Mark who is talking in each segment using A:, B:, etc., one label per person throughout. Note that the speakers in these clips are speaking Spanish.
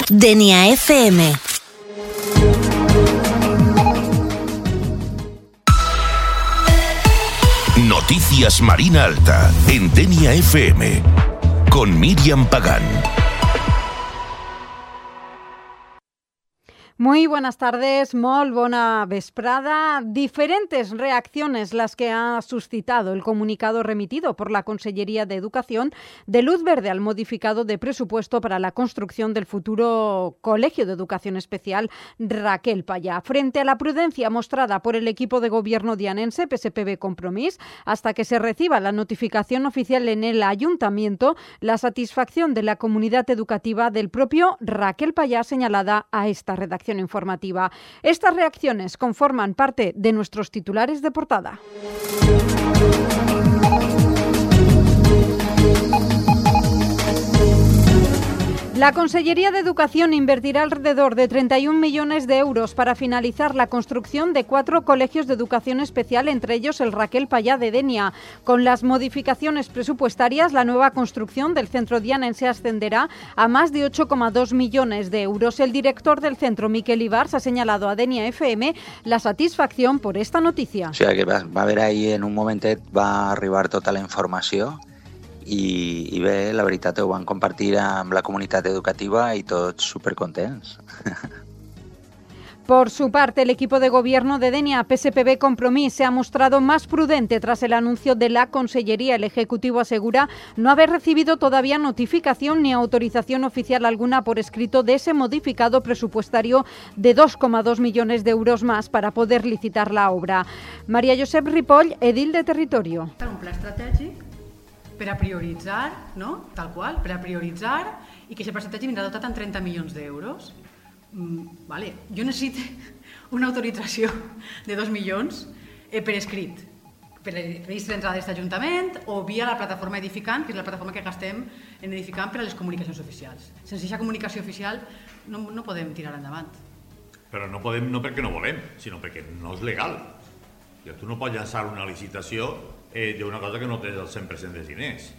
A: Denia FM.
B: Noticias Marina Alta en Denia FM con Miriam Pagán.
C: Muy buenas tardes, molt bona vesprada. Diferentes reacciones las que ha suscitado el comunicado remitido por la Consellería de Educación de luz verde al modificado de presupuesto para la construcción del futuro Colegio de Educación Especial Raquel Payá. Frente a la prudencia mostrada por el equipo de gobierno dianense, PSPB Compromís, hasta que se reciba la notificación oficial en el Ayuntamiento, la satisfacción de la comunidad educativa del propio Raquel Payá señalada a esta redacción informativa. Estas reacciones conforman parte de nuestros titulares de portada. La Consellería de Educación invertirá alrededor de 31 millones de euros para finalizar la construcción de 4 colegios de educación especial, entre ellos el Raquel Payá de Denia. Con las modificaciones presupuestarias, la nueva construcción del centro dianense ascenderá a más de 8,2 millones de euros. El director del centro, Miquel Ibars, ha señalado a Denia FM la satisfacción por esta noticia.
D: O sigui que va haver ahir, en un momentet, va arribar tota la informació i bé, la veritat ho van compartir amb la comunitat educativa y todos súper contents.
C: Por su parte, el equipo de gobierno de Denia, PSPB Compromís, se ha mostrado más prudente tras el anuncio de la Consellería. El Ejecutivo asegura no haber recibido todavía notificación ni autorización oficial alguna por escrito de ese modificado presupuestario de 2,2 millones de euros más para poder licitar la obra. María Josep Ripoll, edil de Territorio.
E: Un pla estratègic per a prioritzar, no? Tal qual, per a prioritzar, i que aquest pla estratègic vindrà dotat amb 30 milions d'euros. Vale. Jo necessito una autorització de 2 milions per escrit, per registre d'entrada d'aquest Ajuntament o via la plataforma Edificant, que és la plataforma que gastem en Edificant per a les comunicacions oficials. Sense aquesta comunicació oficial no podem tirar endavant.
F: Però no podem no perquè no volem, sinó perquè no és legal. Tu no pots llançar una licitació d'una cosa que no té el 100% de diners.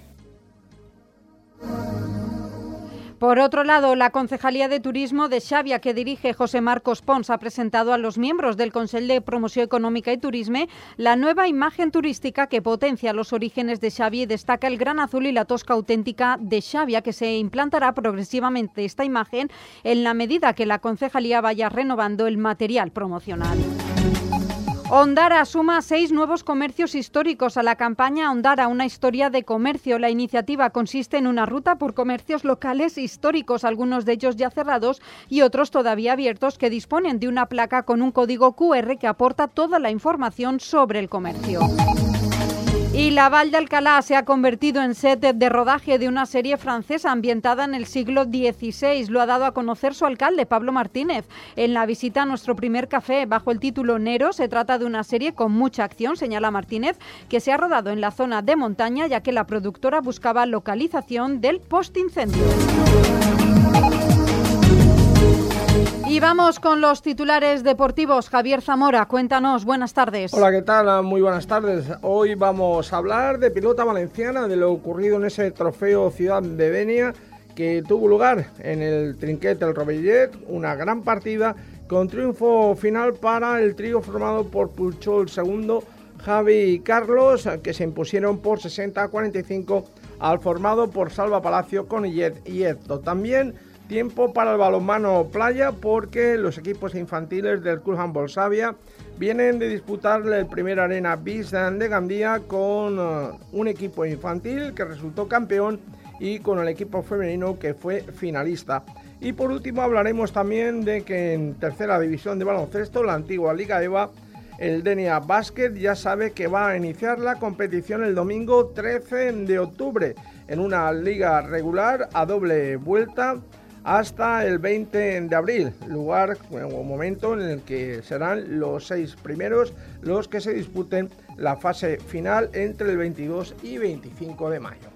C: Por otro lado, la Concejalía de Turismo de Xàbia, que dirige José Marcos Pons, ha presentado a los miembros del Consell de Promoció Econòmica y Turisme la nueva imagen turística que potencia los orígenes de Xàbia y destaca el gran azul y la tosca auténtica de Xàbia, que se implantará progresivamente esta imagen en la medida que la Concejalía vaya renovando el material promocional. Ondara suma 6 nuevos comercios históricos a la campaña Ondara, una historia de comercio. La iniciativa consiste en una ruta por comercios locales históricos, algunos de ellos ya cerrados y otros todavía abiertos, que disponen de una placa con un código QR que aporta toda la información sobre el comercio. Y la Vall d'Alcalá se ha convertido en set de rodaje de una serie francesa ambientada en el siglo XVI. Lo ha dado a conocer su alcalde, Pablo Martínez, en la visita a Nuestro Primer Café. Bajo el título Nero, se trata de una serie con mucha acción, señala Martínez, que se ha rodado en la zona de montaña, ya que la productora buscaba localización del postincendio. Y vamos con los titulares deportivos. Javier Zamora, cuéntanos, buenas tardes.
G: Hola, ¿qué tal? Muy buenas tardes. Hoy vamos a hablar de pelota valenciana, de lo ocurrido en ese trofeo Ciudad de Denia que tuvo lugar en el Trinquet del Rovellet, una gran partida con triunfo final para el trío formado por Pulchol II, Javi y Carlos, que se impusieron por 60-45 al formado por Salva Palacio, Conillet y Eto. También tiempo para el balonmano playa, porque los equipos infantiles del Club Handball Xàbia vienen de disputar el primer Arena Bis de Gandía con un equipo infantil que resultó campeón y con el equipo femenino que fue finalista. Y por último hablaremos también de que en tercera división de baloncesto, la antigua Liga EVA, el Denia Basket ya sabe que va a iniciar la competición el domingo 13 de octubre en una liga regular a doble vuelta hasta el 20 de abril, lugar o momento en el que serán los 6 primeros los que se disputen la fase final entre el 22 y 25 de mayo.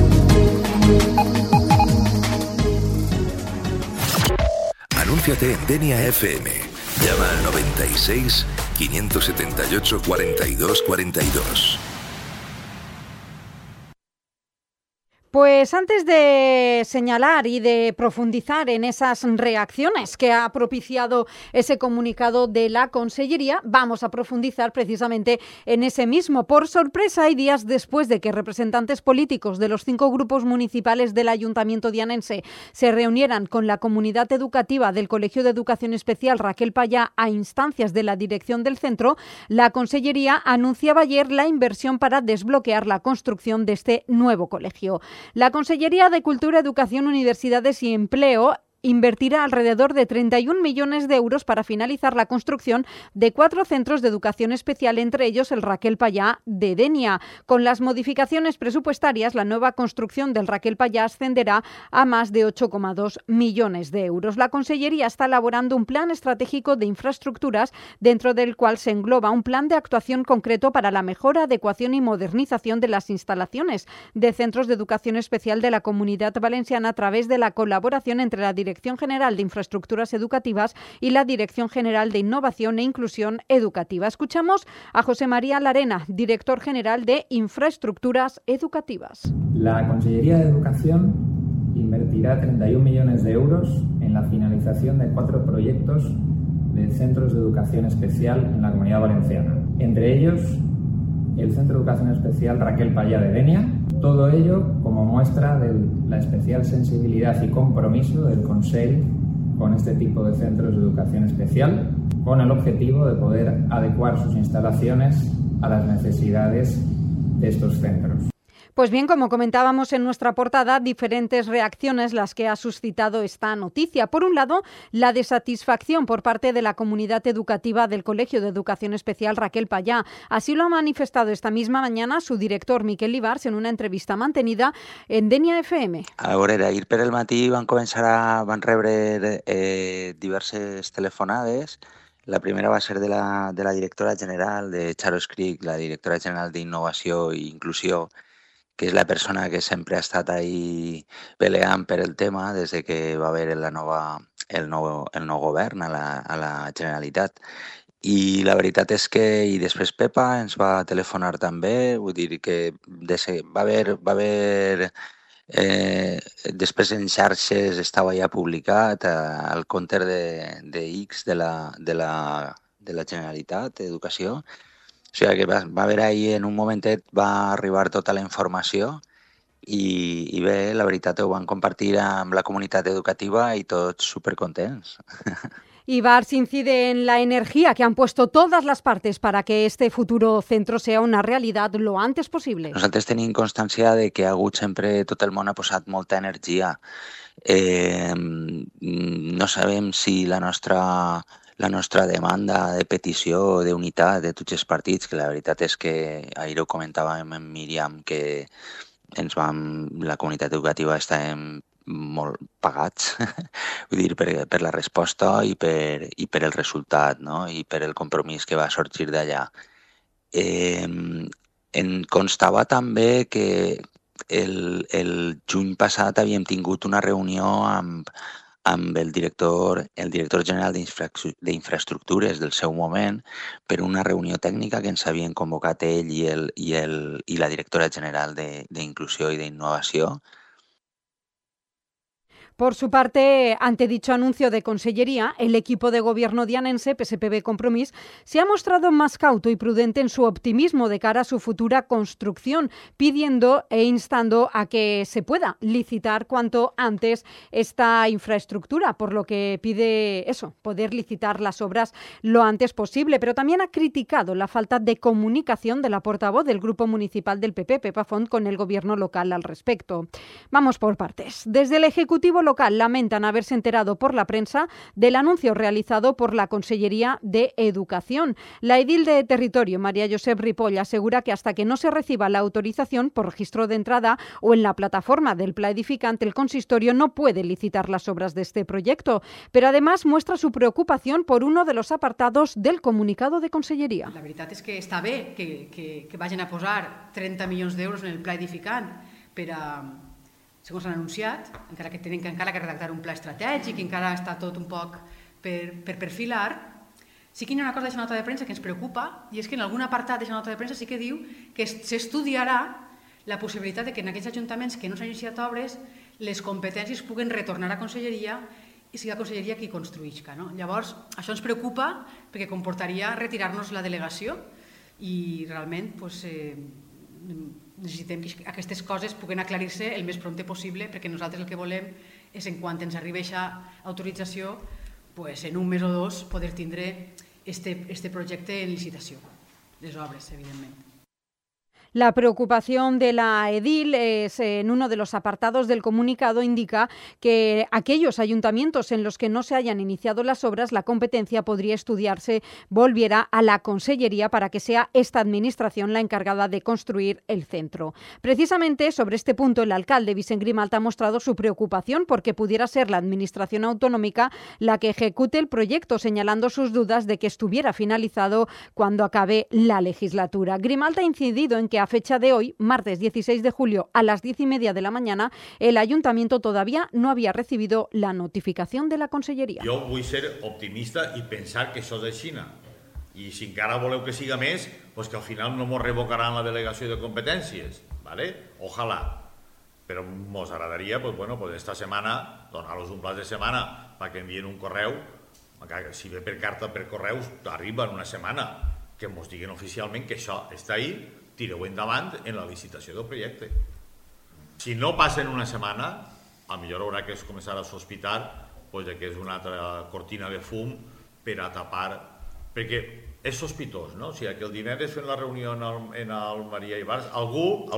B: Anúnciate en Denia FM. Llama al 96 578 42 42.
C: Pues antes de señalar y de profundizar en esas reacciones que ha propiciado ese comunicado de la Consellería, vamos a profundizar precisamente en ese mismo. Por sorpresa, y días después de que representantes políticos de los 5 grupos municipales del Ayuntamiento dianense se reunieran con la comunidad educativa del Colegio de Educación Especial Raquel Payá a instancias de la dirección del centro, la Consellería anunciaba ayer la inversión para desbloquear la construcción de este nuevo colegio. La Consellería de Cultura, Educación, Universidades y Empleo invertirá alrededor de 31 millones de euros para finalizar la construcción de 4 centros de educación especial, entre ellos el Raquel Payá de Denia. Con las modificaciones presupuestarias, la nueva construcción del Raquel Payá ascenderá a más de 8,2 millones de euros. La Consellería está elaborando un plan estratégico de infraestructuras, dentro del cual se engloba un plan de actuación concreto para la mejora, adecuación y modernización de las instalaciones de centros de educación especial de la Comunidad Valenciana a través de la colaboración entre la Dirección General de Infraestructuras Educativas y la Dirección General de Innovación e Inclusión Educativa. Escuchamos a José María Larena, director general de Infraestructuras Educativas.
A: La Consellería de Educación invertirá 31 millones de euros en la finalización de 4 proyectos de centros de educación especial en la Comunidad Valenciana. Entre ellos, el Centro de Educación Especial Raquel Payá de Denia. Todo ello como muestra de la especial sensibilidad y compromiso del Consell con este tipo de centros de educación especial, con el objetivo de poder adecuar sus instalaciones a las necesidades de estos centros.
C: Pues bien, como comentábamos en nuestra portada, diferentes reacciones las que ha suscitado esta noticia. Por un lado, la desatisfacción por parte de la comunidad educativa del Colegio de Educación Especial Raquel Payá. Así lo ha manifestado esta misma mañana su director, Miquel Ibars, en una entrevista mantenida en Denia FM.
D: A veure, ahir per el matí van rebre diverses telefonades. La primera va ser de la directora general de Charos Creek, la directora general d'Innovació i Inclusió, que és la persona que sempre ha estat ahí peleant per el tema des de que va haver el nou govern a la Generalitat. I la veritat és que, i després Pepa ens va telefonar també, vull dir que va haver després en xarxes estava ja publicat al compte de X de la Generalitat d'Educació. O sigui que va haver ahir, en un momentet va arribar tota la informació i bé, la veritat ho van compartir amb la comunitat educativa i tots supercontents.
C: Ibars incide en la energía que han puesto todas las partes para que este futuro centro sea una realidad lo antes posible.
D: Nosaltres tenim constància de que ha hagut sempre, tot el món ha posat molta energia. No sabem si la nostra demanda de petició d'unitat de tots els partits, que la veritat és que ahir ho comentàvem amb Míriam, que la comunitat educativa estàvem molt pagats, vull dir, per la resposta i per el resultat, no? I per el compromís que va sorgir d'allà. Em constava també que el juny passat havíem tingut una reunió amb el director general d'Infraestructures del seu moment per una reunió tècnica que ens havien convocat ell i la directora general d'Inclusió i d'Innovació.
C: Por su parte, ante dicho anuncio de Consellería, el equipo de gobierno dianense, PSPB Compromís, se ha mostrado más cauto y prudente en su optimismo de cara a su futura construcción, pidiendo e instando a que se pueda licitar cuanto antes esta infraestructura, por lo que pide poder licitar las obras lo antes posible. Pero también ha criticado la falta de comunicación de la portavoz del Grupo Municipal del PP, Pepa Font, con el gobierno local al respecto. Vamos por partes. Desde el Ejecutivo local lamentan haberse enterado por la prensa del anuncio realizado por la Consellería de Educación. La edil de territorio, María Josep Ripoll, asegura que hasta que no se reciba la autorización por registro de entrada o en la plataforma del Pla Edificante, el consistorio no puede licitar las obras de este proyecto. Pero además muestra su preocupación por uno de los apartados del comunicado de Consellería.
E: La veritat és que està bé que vagin a posar 30 milions d'euros en el Pla Edificant per a, segons s'han anunciat, encara que tenen encara que redactar un pla estratègic, encara està tot un poc per perfilar. Sí que hi ha una cosa d'aquesta nota de premsa que ens preocupa, i és que en algun apartat d'aquesta nota de premsa sí que diu que s'estudiarà la possibilitat que en aquells ajuntaments que no s'han iniciat obres les competències puguen retornar a conselleria i sigui la conselleria qui construïsca. Llavors, això ens preocupa perquè comportaria retirar-nos la delegació i realment necessitem que aquestes coses puguen aclarir-se el més prompte possible perquè nosaltres el que volem és, en quant ens arribi aquesta autorització, en un mes o dos poder tindre este projecte en licitació, les obres, evidentment.
C: La preocupación de la edil es, en uno de los apartados del comunicado indica que aquellos ayuntamientos en los que no se hayan iniciado las obras, la competencia podría estudiarse, volviera a la Consellería para que sea esta administración la encargada de construir el centro. Precisamente sobre este punto, el alcalde Vicent Grimalt ha mostrado su preocupación porque pudiera ser la administración autonómica la que ejecute el proyecto, señalando sus dudas de que estuviera finalizado cuando acabe la legislatura. Grimalt ha incidido en que a fecha de hoy, martes 16 de julio a las 10:30 de la mañana, el Ayuntamiento todavía no había recibido la notificación de la Conselleria.
F: Jo vull ser optimista i pensar que això és així. I si encara voleu que siga més, que al final no ens revocaran la delegació de competències. Ojalà. Però ens agradaria, esta setmana, donar-los un plaç de setmana perquè envien un correu. Si ve per carta per correus, arriba en una setmana. Que ens diguin oficialment que això està ahí, tireu endavant en la licitació del projecte. Si no passa en una setmana, potser haurà que començar a sospitar que és una altra cortina de fum per a tapar, perquè és sospitós, no? O sigui, que el divendres fent la reunió en el Maria Ibars, algú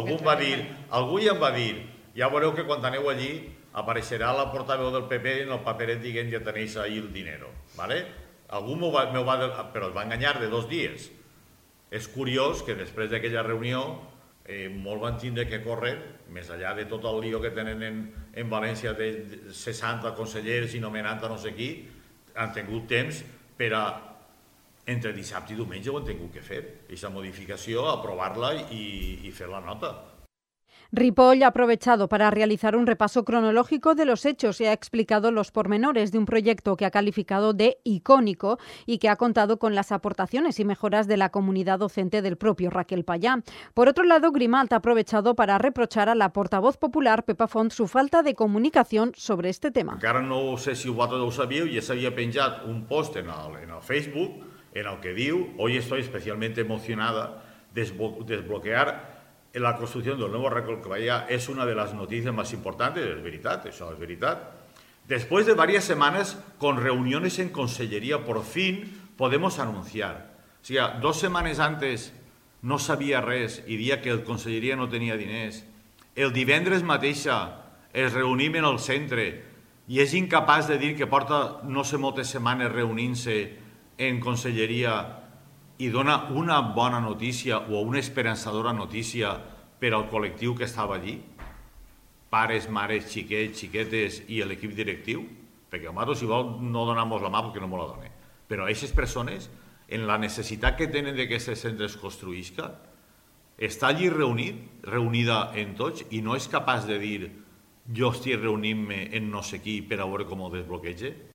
F: ja em va dir, ja veureu que quan aneu allí apareixerà la portaveu del PP en el paperet dient ja tenéis ahí el dinero, ¿vale? Algú però es va enganyar de 2 dies. És curiós que després d'aquella reunió molt van tindre que córrer, més enllà de tot el lío que tenen en València de 60 consellers i nomenant a no sé qui, han tingut temps per a, entre dissabte i diumenge ho han tingut que fer. Aquesta modificació, aprovar-la i fer la nota.
C: Ripoll ha aprovechado para realizar un repaso cronológico de los hechos y ha explicado los pormenores de un proyecto que ha calificado de icónico y que ha contado con las aportaciones y mejoras de la comunidad docente del propio Raquel Payá. Por otro lado, Grimalt ha aprovechado para reprochar a la portavoz popular Pepa Font su falta de comunicación sobre este tema.
F: Encara no sé si vosaltres ho sabíeu, ja s'havia penjat un post en el Facebook en el que diu: hoy estoy especialmente emocionada, desbloquear la construcción del nuevo Raquel Payá es una de las noticias más importantes, es veritat, això és veritat. Después de varias semanas con reuniones en Consellería, por fin podemos anunciar. O sigui, 2 setmanes antes no sabia res i dia que el Conselleria no tenia diners. El divendres mateixa es reunim en el centre i és incapaç de dir que porta no sé moltes setmanes reunint-se en Conselleria i dona una bona notícia o una esperançadora notícia per al col·lectiu que estava allí, pares, mares, xiquets, xiquetes i l'equip directiu, perquè nosaltres si vol no donem-nos la mà perquè no me la donem, però aquestes persones, en la necessitat que tenen que aquests centres construïsca, està allí reunida en tots i no és capaç de dir jo estic reunint-me en no sé qui per a veure com ho desbloqueja.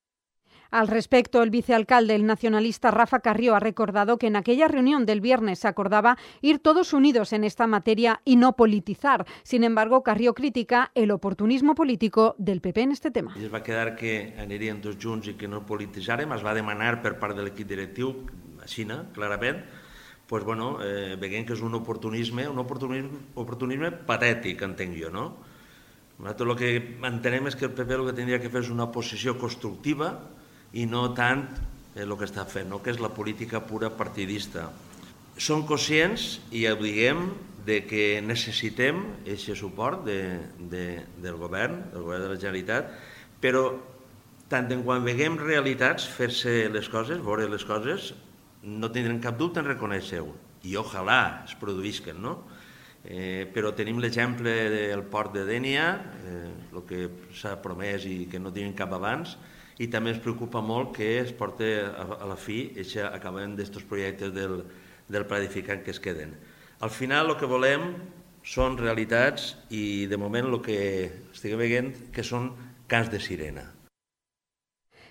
C: Al respecto, el vicealcalde, el nacionalista Rafa Carrió, ha recordado que en aquella reunión del viernes se acordaba ir todos unidos en esta materia y no politizar. Sin embargo, Carrió critica el oportunismo político del PP en este tema.
H: Es va quedar que anirien tots junts i que no polititzàrem. Es va demanar per part de l'equip directiu, així, clarament, veient que és un oportunisme patètic, entenc jo, no? Nosaltres el que entenem és que el PP el que tindria que fer és una posició constructiva i no tant el que està fent, que és la política pura partidista. Som conscients, i ho diguem, que necessitem aquest suport del govern de la Generalitat, però tant en quan veiem realitats, fer-se les coses, veure les coses, no tindrem cap dubte en reconèixer-ho, i ojalà es produïsquen, no? Però tenim l'exemple del port de Dénia, el que s'ha promès i que no tenim cap abans, i també ens preocupa molt que es porti a la fi i acabem d'estos projectes del planificant que es queden. Al final el que volem són realitats i de moment el que estiguem veient que són cants de sirena.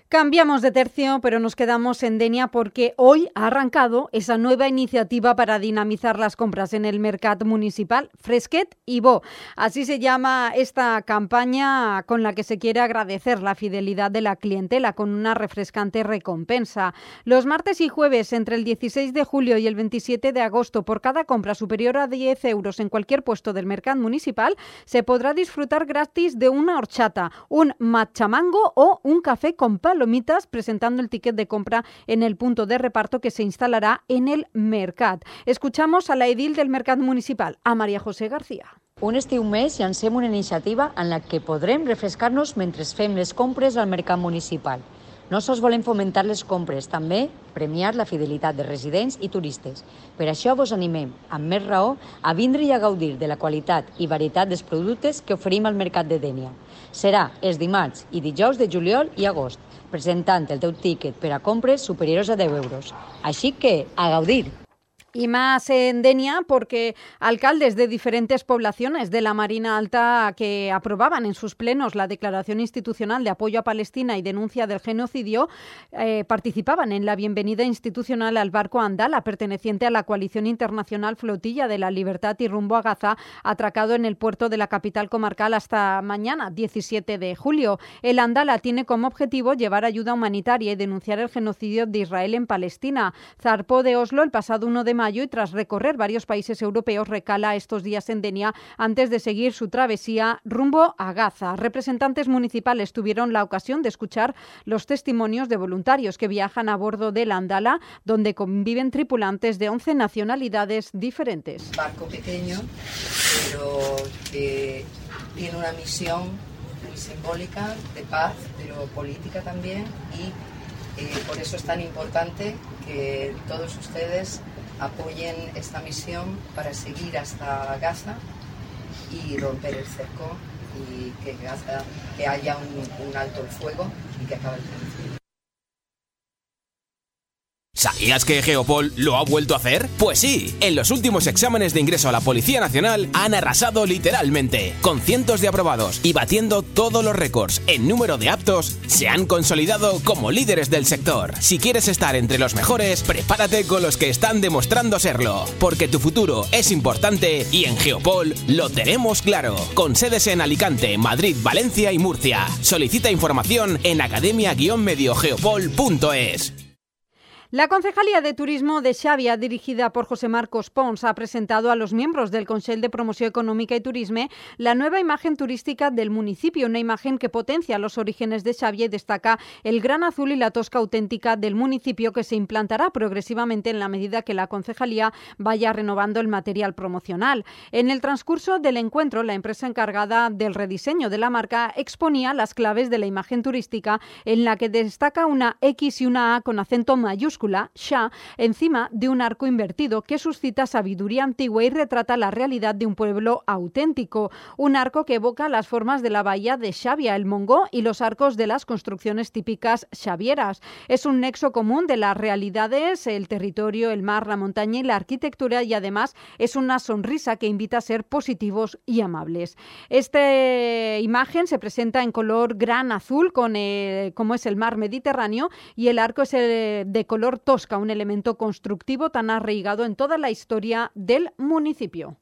C: Cambiamos de tercio, pero nos quedamos en Denia porque hoy ha arrancado esa nueva iniciativa para dinamizar las compras en el mercat municipal, Fresquet i Bo. Así se llama esta campaña con la que se quiere agradecer la fidelidad de la clientela con una refrescante recompensa. Los martes y jueves, entre el 16 de julio y el 27 de agosto, por cada compra superior a 10 euros en cualquier puesto del mercat municipal, se podrá disfrutar gratis de una horchata, un matchamango o un café con palomitas, presentando el ticket de compra en el punto de reparto que se instalará en el mercat. Escuchamos a la edil del mercat municipal, a María José García.
I: Un estiu més llancem una iniciativa en la que podrem refrescar-nos mentre fem les compres al mercat municipal. No sols volem fomentar les compres, també premiar la fidelitat de residents i turistes. Per això vos animem, amb més raó, a vindre i a gaudir de la qualitat i varietat dels productes que oferim al mercat de Dénia. Serà els dimarts i dijous de juliol i agost, presentant el teu tíquet per a compres superiors a 10 euros. Així que, a gaudir!
C: Y más en Denia porque alcaldes de diferentes poblaciones de la Marina Alta que aprobaban en sus plenos la declaración institucional de apoyo a Palestina y denuncia del genocidio participaban en la bienvenida institucional al barco Andala, perteneciente a la coalición internacional Flotilla de la Libertad y rumbo a Gaza, atracado en el puerto de la capital comarcal hasta mañana, 17 de julio. El Andala tiene como objetivo llevar ayuda humanitaria y denunciar el genocidio de Israel en Palestina. Zarpó de Oslo el pasado 1 de mayo y tras recorrer varios países europeos recala estos días en Denia antes de seguir su travesía rumbo a Gaza. Representantes municipales tuvieron la ocasión de escuchar los testimonios de voluntarios que viajan a bordo del Andala, donde conviven tripulantes de 11 nacionalidades diferentes.
J: Barco pequeño, pero que tiene una misión muy simbólica de paz, pero política también, y por eso es tan importante que todos ustedes apoyen esta misión para seguir hasta Gaza y romper el cerco y que haya un alto el fuego y que acabe el genocidio.
K: ¿Sabías que Geopol lo ha vuelto a hacer? Pues sí, en los últimos exámenes de ingreso a la Policía Nacional han arrasado literalmente, con cientos de aprobados y batiendo todos los récords en número de aptos, se han consolidado como líderes del sector. Si quieres estar entre los mejores, prepárate con los que están demostrando serlo, porque tu futuro es importante y en Geopol lo tenemos claro, con sedes en Alicante, Madrid, Valencia y Murcia. Solicita información en academia-mediogeopol.es.
C: La Concejalía de Turismo de Xàbia, dirigida por José Marcos Pons, ha presentado a los miembros del Consell de Promoció Econòmica y Turisme la nueva imagen turística del municipio, una imagen que potencia los orígenes de Xàbia y destaca el gran azul y la tosca auténtica del municipio que se implantará progresivamente en la medida que la Concejalía vaya renovando el material promocional. En el transcurso del encuentro, la empresa encargada del rediseño de la marca exponía las claves de la imagen turística, en la que destaca una X y una A con acento mayúsculo, Xa, encima de un arco invertido que suscita sabiduría antigua y retrata la realidad de un pueblo auténtico. Un arco que evoca las formas de la bahía de Xàbia, el Montgó y los arcos de las construcciones típicas xavieras. Es un nexo común de las realidades, el territorio, el mar, la montaña y la arquitectura, y además es una sonrisa que invita a ser positivos y amables. Esta imagen se presenta en color gran azul, como es el mar Mediterráneo, y el arco es de color tosca, un elemento constructivo tan arraigado en toda la historia del municipio.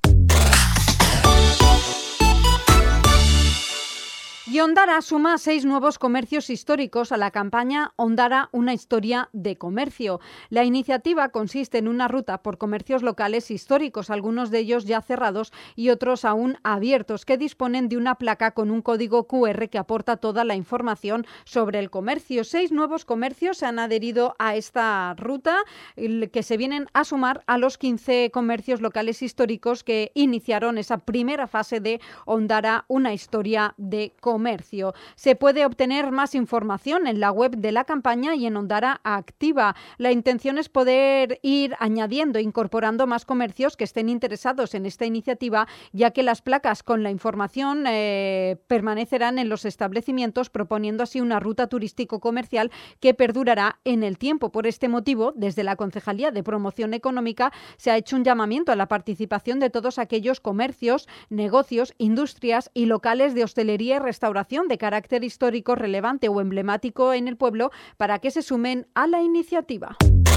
C: Y Ondara suma 6 nuevos comercios históricos a la campaña Ondara, una historia de comercio. La iniciativa consiste en una ruta por comercios locales históricos, algunos de ellos ya cerrados y otros aún abiertos, que disponen de una placa con un código QR que aporta toda la información sobre el comercio. 6 nuevos comercios se han adherido a esta ruta, que se vienen a sumar a los 15 comercios locales históricos que iniciaron esa primera fase de Ondara, una historia de comercio. Se puede obtener más información en la web de la campaña y en Ondara Activa. La intención es poder ir añadiendo e incorporando más comercios que estén interesados en esta iniciativa, ya que las placas con la información permanecerán en los establecimientos, proponiendo así una ruta turístico-comercial que perdurará en el tiempo. Por este motivo, desde la Concejalía de Promoción Económica se ha hecho un llamamiento a la participación de todos aquellos comercios, negocios, industrias y locales de hostelería y restauración restauración de carácter histórico relevante o emblemático en el pueblo para que se sumen a la iniciativa.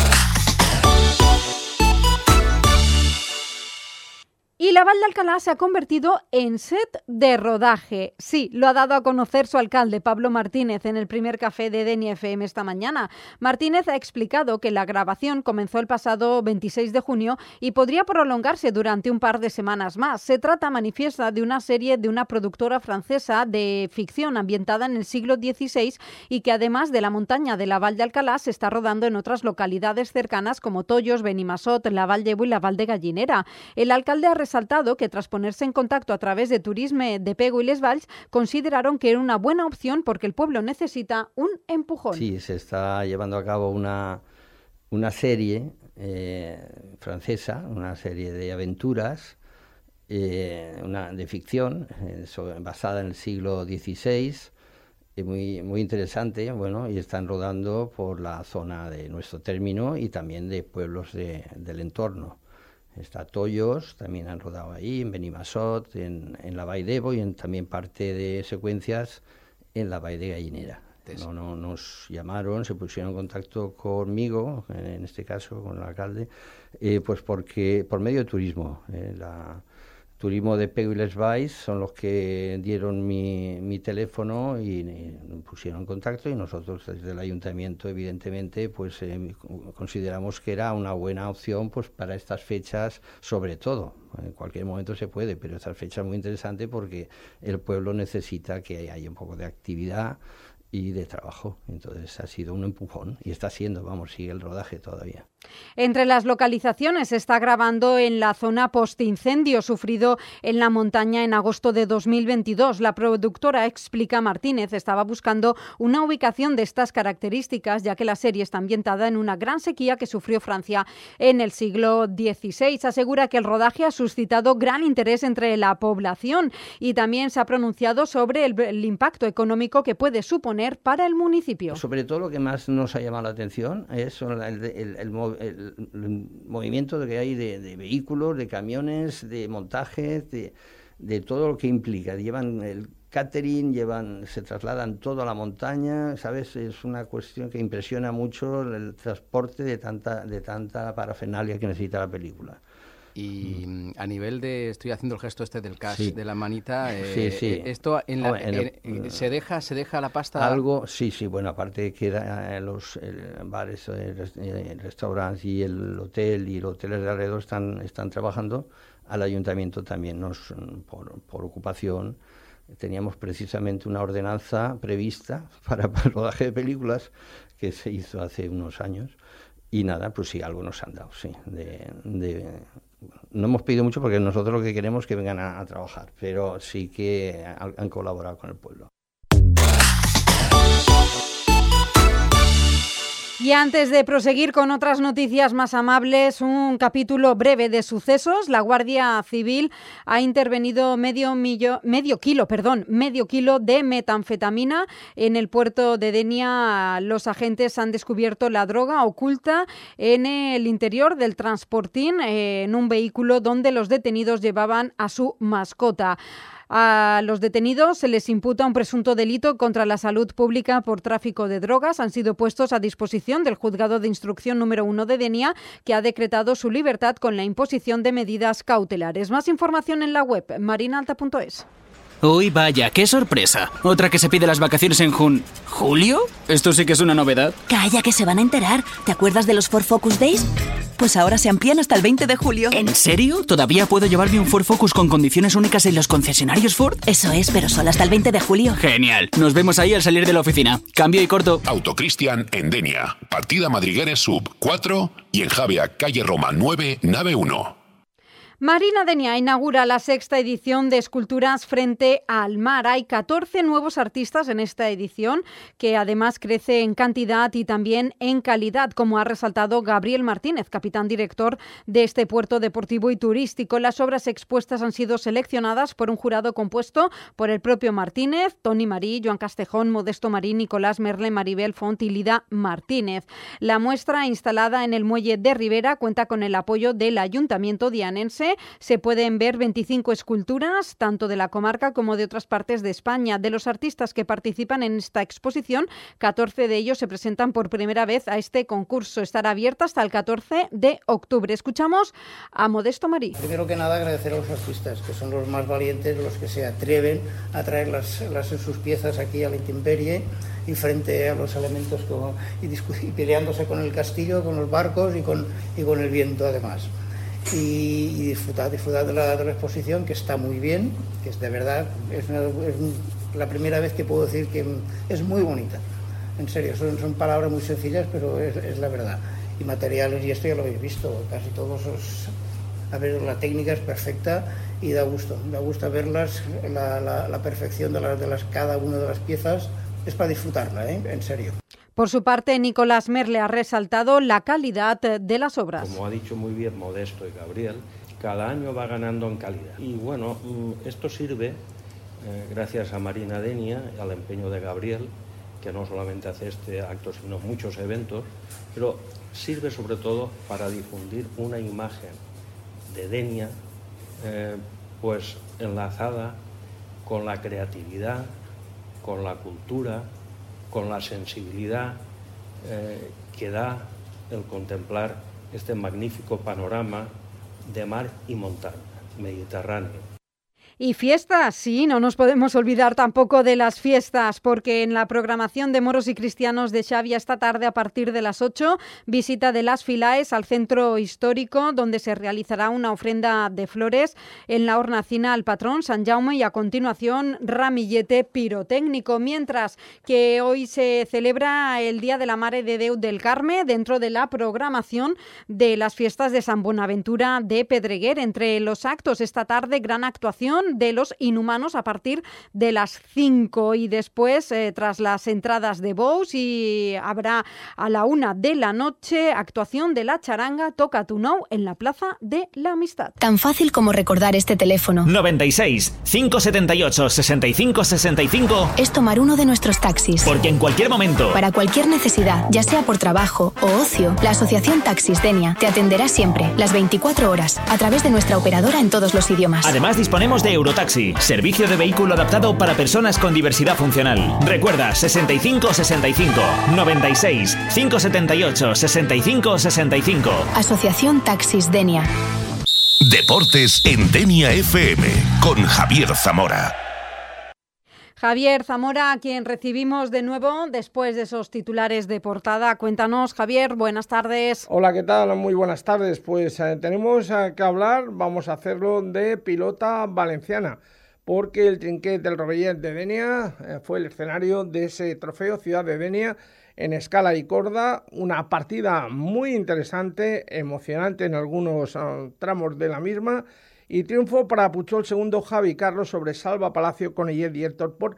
C: Y la Val de Alcalá se ha convertido en set de rodaje. Sí, lo ha dado a conocer su alcalde, Pablo Martínez, en el primer café de Denia FM esta mañana. Martínez ha explicado que la grabación comenzó el pasado 26 de junio y podría prolongarse durante un par de semanas más. Se trata, manifiesta, de una serie de una productora francesa de ficción ambientada en el siglo XVI y que además de la montaña de la Val de Alcalá se está rodando en otras localidades cercanas como Tollos, Benimassot, la Val d'Ebo y la Val de Gallinera. El alcalde ha resaltado que tras ponerse en contacto a través de Turisme de Pego y Les Valls, consideraron que era una buena opción porque el pueblo necesita un empujón.
L: Sí, se está llevando a cabo una serie francesa, una serie de aventuras, de ficción, basada en el siglo XVI, muy interesante, bueno, y están rodando por la zona de nuestro término y también de pueblos del entorno. Está Tollos, también han rodado ahí, en Benimassot, en la Vall d'Ebo y también parte de secuencias en la Vall de Gallinera. Nos llamaron, se pusieron en contacto conmigo, en este caso con el alcalde, pues porque por medio de turismo. Turismo de Pego y Les Valls son los que dieron mi teléfono y nos pusieron en contacto, y nosotros desde el ayuntamiento evidentemente pues consideramos que era una buena opción pues para estas fechas, sobre todo. En cualquier momento se puede, pero esta fecha es muy interesante porque el pueblo necesita que haya un poco de actividad y de trabajo. Entonces ha sido un empujón y está siendo, sigue el rodaje todavía.
C: Entre las localizaciones se está grabando en la zona postincendio sufrido en la montaña en agosto de 2022. La productora, explica Martínez, estaba buscando una ubicación de estas características, ya que la serie está ambientada en una gran sequía que sufrió Francia en el siglo XVI. Asegura que el rodaje ha suscitado gran interés entre la población y también se ha pronunciado sobre el impacto económico que puede suponer para el municipio.
L: Sobre todo lo que más nos ha llamado la atención es el movimiento que hay de vehículos, de camiones, de montajes, de todo lo que implica. Llevan el catering, se trasladan todo a la montaña, ¿sabes? Es una cuestión que impresiona mucho el transporte de tanta parafernalia que necesita la película.
M: Y a nivel estoy haciendo el gesto del cash, sí, de la manita,
L: sí.
M: Esto se deja la pasta.
L: Algo, sí, bueno, aparte que los bares, restaurantes y el hotel y los hoteles de alrededor están trabajando, al ayuntamiento también por ocupación. Teníamos precisamente una ordenanza prevista para el rodaje de películas que se hizo hace unos años. Y nada, pues sí, algo nos han dado, sí. No hemos pedido mucho porque nosotros lo que queremos es que vengan a trabajar, pero sí que han colaborado con el pueblo.
C: Y antes de proseguir con otras noticias más amables, un capítulo breve de sucesos. La Guardia Civil ha intervenido medio kilo de metanfetamina en el puerto de Denia. Los agentes han descubierto la droga oculta en el interior del transportín, en un vehículo donde los detenidos llevaban a su mascota. A los detenidos se les imputa un presunto delito contra la salud pública por tráfico de drogas. Han sido puestos a disposición del Juzgado de Instrucción número 1 de Denia, que ha decretado su libertad con la imposición de medidas cautelares. Más información en la web marinalta.es.
N: Uy, vaya, qué sorpresa. Otra que se pide las vacaciones en ¿Julio? Esto sí que es una novedad.
O: Calla, que se van a enterar. ¿Te acuerdas de los Ford Focus Days? Pues ahora se amplían hasta el 20 de julio.
N: ¿En serio? ¿Todavía puedo llevarme un Ford Focus con condiciones únicas en los concesionarios Ford?
O: Eso es, pero solo hasta el 20 de julio.
N: Genial. Nos vemos ahí al salir de la oficina. Cambio y corto.
B: Autocristian en Denia. Partida Madrigueres Sub 4 y en Javea, calle Roma 9, nave 1.
C: Marina Denia inaugura la 6ª edición de Esculturas frente al mar. Hay 14 nuevos artistas en esta edición, que además crece en cantidad y también en calidad, como ha resaltado Gabriel Martínez, capitán director de este puerto deportivo y turístico. Las obras expuestas han sido seleccionadas por un jurado compuesto por el propio Martínez, Toni Marí, Joan Castejón, Modesto Marín, Nicolás Merle, Maribel Font y Lida Martínez. La muestra, instalada en el muelle de Ribera, cuenta con el apoyo del Ayuntamiento dianense octubre se pueden ver 25 esculturas, tanto de la comarca como de otras partes de España. De los artistas que participan en esta exposición, 14 de ellos se presentan por primera vez a este concurso. Estará abierta hasta el 14 de octubre. Escuchamos a Modesto Marí.
P: Primero que nada, agradecer a los artistas, que son los más valientes, los que se atreven a traer sus piezas aquí a la intemperie y frente a los elementos y peleándose con el castillo, con los barcos y con el viento además. Y disfrutar de la exposición, que está muy bien, que es de verdad, es la primera vez que puedo decir que es muy bonita. En serio, son palabras muy sencillas, pero es la verdad. Y materiales, y esto ya lo habéis visto, casi todos a ver, la técnica es perfecta y da gusto verlas, la perfección de cada una de las piezas, es para disfrutarla, en serio.
C: Por su parte, Nicolás Merle ha resaltado la calidad de las obras.
Q: Como ha dicho muy bien Modesto y Gabriel, cada año va ganando en calidad. Y bueno, esto sirve, gracias a Marina Denia y al empeño de Gabriel, que no solamente hace este acto, sino muchos eventos, pero sirve sobre todo para difundir una imagen de Denia, pues enlazada con la creatividad, con la cultura, con la sensibilidad que da el contemplar este magnífico panorama de mar y montaña mediterráneo.
C: Y fiestas, sí, no nos podemos olvidar tampoco de las fiestas, porque en la programación de Moros y Cristianos de Xavia esta tarde a partir de las 8, visita de las Filaes al centro histórico, donde se realizará una ofrenda de flores en la hornacina al patrón San Jaume y a continuación ramillete pirotécnico, mientras que hoy se celebra el Día de la Mare de Déu del Carme dentro de la programación de las fiestas de San Bonaventura de Pedreguer. Entre los actos esta tarde, gran actuación de los Inhumanos a partir de las 5 y después, tras las entradas de Bous, y habrá a la 1 de la noche actuación de la charanga Toca Tu Nou en la Plaza de la Amistad.
R: Tan fácil como recordar este teléfono.
S: 96 578 65 65
R: es tomar uno de nuestros taxis.
S: Porque en cualquier momento,
R: para cualquier necesidad, ya sea por trabajo o ocio, la Asociación Taxis Denia te atenderá siempre, las 24 horas, a través de nuestra operadora en todos los idiomas.
S: Además, disponemos de Eurotaxi, servicio de vehículo adaptado para personas con diversidad funcional. Recuerda, 65 65 96 578 65 65.
R: Asociación Taxis Denia.
B: Deportes en Denia FM con Javier Zamora.
C: Javier Zamora, a quien recibimos de nuevo después de esos titulares de portada. Cuéntanos, Javier, buenas tardes.
G: Hola, ¿qué tal? Muy buenas tardes. Pues tenemos que hablar, vamos a hacerlo de pilota valenciana, porque el Trinquet del Rovellet de Denia fue el escenario de ese trofeo Ciudad de Denia en escala y corda, una partida muy interesante, emocionante en algunos tramos de la misma, y triunfo para Puchol segundo Javi Carlos sobre Salva Palacio, Conillet y Héctor por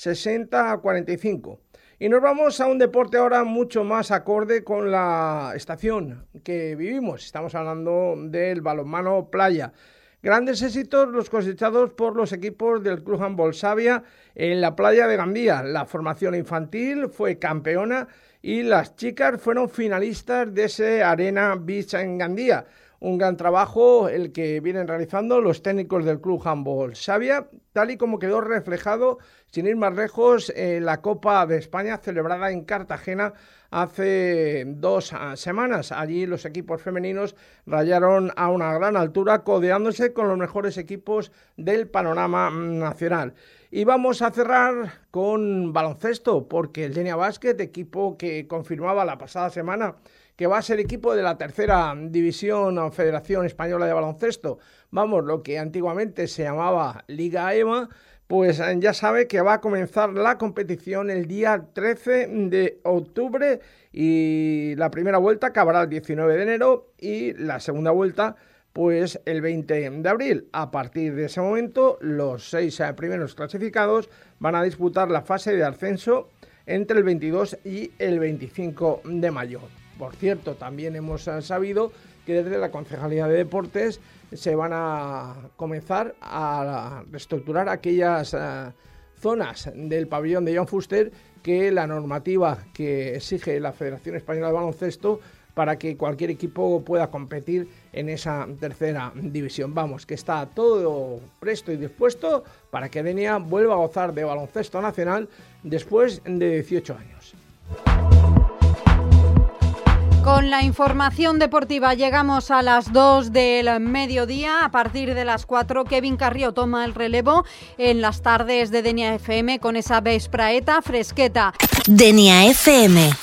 G: 60-45. Y nos vamos a un deporte ahora mucho más acorde con la estación que vivimos. Estamos hablando del balonmano playa. Grandes éxitos los cosechados por los equipos del Club Handball Xavia en la playa de Gandía. La formación infantil fue campeona y las chicas fueron finalistas de ese Arena Beach en Gandía. Un gran trabajo el que vienen realizando los técnicos del Club Handball Xavia, tal y como quedó reflejado, sin ir más lejos, en la Copa de España celebrada en Cartagena hace 2 semanas. Allí los equipos femeninos rayaron a una gran altura, codeándose con los mejores equipos del panorama nacional. Y vamos a cerrar con baloncesto, porque el Denia Basket, equipo que confirmaba la pasada semana que va a ser equipo de la tercera división Federación Española de Baloncesto, vamos, lo que antiguamente se llamaba Liga EVA, pues ya sabe que va a comenzar la competición el día 13 de octubre y la primera vuelta acabará el 19 de enero y la segunda vuelta pues el 20 de abril. A partir de ese momento, los 6 primeros clasificados van a disputar la fase de ascenso entre el 22 y el 25 de mayo. Por cierto, también hemos sabido que desde la Concejalía de Deportes se van a comenzar a reestructurar aquellas zonas del pabellón de Joan Fuster que la normativa que exige la Federación Española de Baloncesto para que cualquier equipo pueda competir en esa tercera división. Vamos, que está todo presto y dispuesto para que Denia vuelva a gozar de baloncesto nacional después de 18 años.
C: Con la información deportiva llegamos a las 2 del mediodía. A partir de las 4, Kevin Carrió toma el relevo en las tardes de Denia FM con esa vespraeta fresqueta.
O: Denia FM.